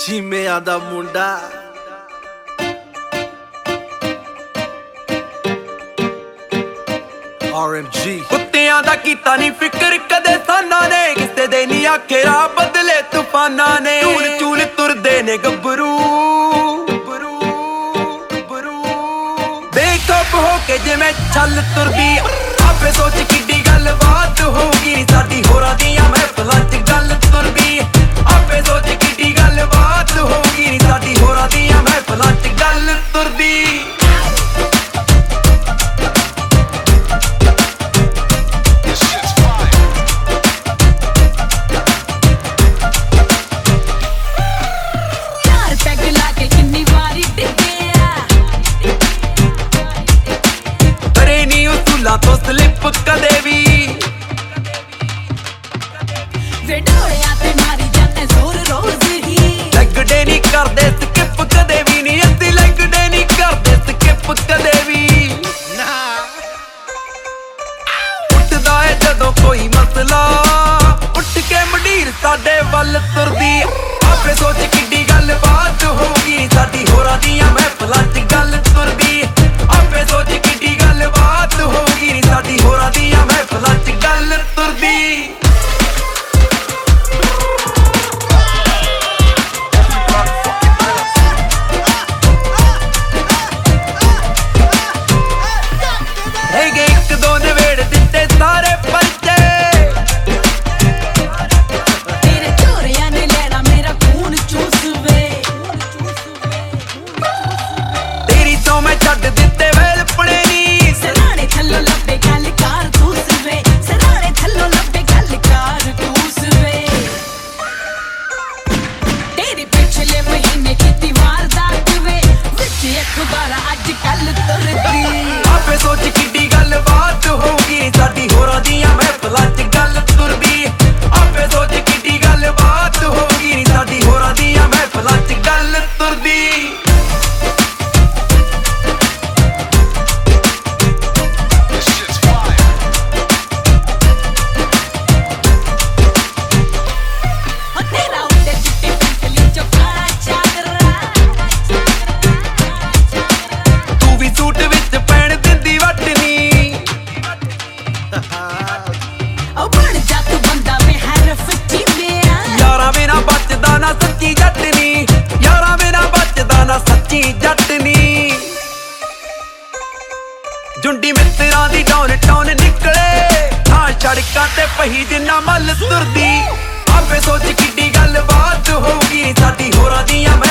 ਚੀਮਿਆਂ ਦਾ ਮੁੰਡਾ RMG ਕੁੱਤਿਆਂ ਦਾ ਕੀਤਾ ਨਹੀਂ ਫਿਕਰ ਕਦੇ ਸਾਨਾ ਨੇ, ਕਿਸੇ ਦੇ ਨਹੀਂ ਆਖੇ ਰਾਹ ਬਦਲੇ ਤੂਫਾਨਾਂ ਨੇ। ਚੂਲ ਚੂਲ ਤੁਰਦੇ ਨੇ ਗੱਭਰੂ ਬੇਖੌਫ ਹੋ ਕੇ ਜਿਵੇਂ ਛੱਲ ਤੁਰਦੀ, ਆਪੇ ਸੋਚ ਕਿੱਡੀ ਗੱਲ ਬਾਤ ਹੋਊਗੀ ਸਾਡੀ ਹੋਰਾਂ ਦੀਆਂ ਮਹਿਫਲਾਂ 'ਚ ਗੱਲ ਤੁਰਦੀ। ਆਪੇ ਸੋਚ ਕਿੱਡੀ ਗੱਲ ਬਾਤ ਹੋਊਗੀ ਸਾਡੀ ਹੋਰਾਂ ਦੀਆਂ ਮਹਿਫਲਾਂ 'ਚ ਗੱਲ ਤੁਰਦੀ। ਤੋਂ ਸਲਿੱਪ ਕਦੇ ਵੀ ਵੇ ਢੋਲਿਆਂ ਤੇ ਮਾਰੀ ਜਾਂਦੇ ਜ਼ੋਰ ਰੋਜ਼ ਹੀ, ਲੱਗਦੇ ਨਹੀਂ ਕਰਦੇ ਸਕਿਪ ਕਦੇ ਵੀ ਨਹੀਂ, ਅਸੀਂ ਲੱਗਦੇ ਨਹੀਂ ਕਰਦੇ ਸਕਿਪ ਕਦੇ ਵੀ ਨਾ। ਉੱਠਦਾ ਏ ਜਦੋਂ ਕੋਈ ਮਸਲਾ, ਉੱਠ ਕੇ ਮੰਡੀਰ ਸਾਡੇ ਵੱਲ ਤੁਰਦੀ। ਆਪੇ ਸੋਚ ਕਿੱਡੀ ਗੱਲ ਬਾਤ ਹੋਊਗੀ ਸਾਡੀ ਹੋਰਾਂ ਦੀਆਂ ਮਹਿਫਲਾਂ 'ਚ ਗੱਲ ਤੁਰਦੀ। ਆਪੇ ਸੋਚ ਕਿੱਡੀ ਗੱਲ ਬਾਤ ਹੋਊਗੀ ਸਾਡੀ ਹੋਰਾਂ ਦੀਆਂ ਮਹਿਫਲਾਂ 'ਚ ਗੱਲ ਤੁਰਦੀ। ਹੈਗੇ ਇੱਕ ਦੋ ਨਵੇੜ ਦਿੱਤੇ ਸਾਰੇ ਪਰਚੇ, ਤੇਰੇ ਝੋਰਿਆਂ ਨੇ ਲੈਣਾ ਮੇਰਾ ਖੂਨ ਚੂਸਵੇ। ਤੇਰੀ ਤੋਂ ਮੈਂ ਛੱਡ ਦਿੱਤੇ ਵੇਲ ਪੜੇ ਨੀ, ਸਰਾਣੇ ਥੱਲੋਂ ਲੱਭੇ ਗੱਲ ਕਾਰ ਦੂਸਵੇ, ਸਰਾਣੇ ਥੱਲੋਂ ਲੱਭੇ ਗੱਲ ਕਾਰ ਦੂਸਵੇ। ਤੇਰੀ ਪਿਛਲੇ ਮਹੀਨੇ ਕੀਤੀ ਵਾਰਦਾਤ ਵੇ, ਵਿੱਚ ਅਖਬਾਰਾਂ ਅੱਜ ਕੱਲ ਤੁਰਦੀ। ਆਪੇ ਸੋਚ ਕਿੱਡੀ ਗੱਲ ਬਾਤ ਹੋਊਗੀ ਸਾਡੀ ਹੋਰਾਂ ਦੀਆਂ ਮਹਿਫਲਾਂ 'ਚ ਗੱਲ ਤੁਰਦੀ। ਆਪੇ ਸੋਚ ਕਿੱਡੀ ਗੱਲ ਬਾਤ ਹੋਊਗੀ ਸਾਡੀ ਹੋਰਾਂ ਦੀਆਂ ਮਹਿਫਲਾਂ 'ਚ ਗੱਲ ਤੁਰਦੀ। ਤੇਰਾ ਉੱਤੇ ਚਿੱਟੀ ਪੰਕਲੀ ਚੋਂ ਕਾਲਾ ਚਾਦਰਾ, ਤੂੰ ਵੀ ਸੂਟ ਵਿੱਚ ਪੈਣ ਦਿੰਦੀ ਵਟਨੀ। ਉਹ ਬਣ ਜਾ ਤੂੰ ਬੰਦਾ ਵੇ ਹਰਫ ਚੀਮਿਆ। ਯਾਰਾਂ ਬਿਨਾ ਬਚਦਾ ਨਾ ਸੱਚੀ ਜੱਟ ਨੀ, ਯਾਰਾਂ ਬਿਨਾ ਬਚਦਾ ਨਾ ਸੱਚੀ ਜੱਟ ਨੀ। ਜੁੰਡੀ ਮਿੱਤਰਾਂ ਦੀ ਡਾਊਨ ਟਾਊਨ ਨਿਕਲੇ, ਹਾਂ ਸੜਕਾਂ ਤੇ ਪਹੀ ਜਿੰਨਾ ਮੱਲ ਤੁਰਦੀ। ਆਪੇ ਸੋਚ ਕਿੱਡੀ ਗੱਲ ਬਾਤ ਹੋਊਗੀ ਸਾਡੀ ਹੋਰਾਂ ਦੀਆਂ